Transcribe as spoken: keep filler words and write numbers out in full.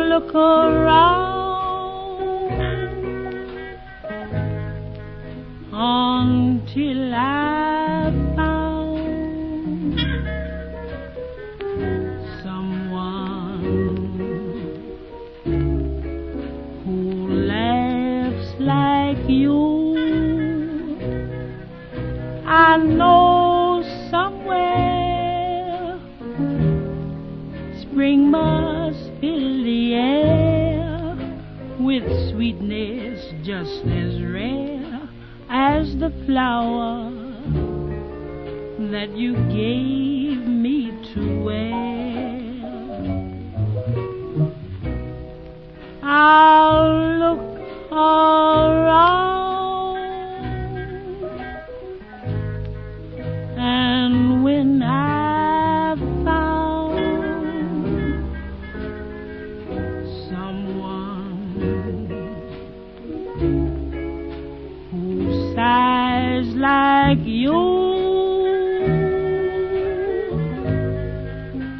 look around until I found someone who laughs like you. I know somewhere spring must fill the air with sweetness just as rare as the flower that you gave me to wear. I'll look around, and when I've found someone who sighs like you,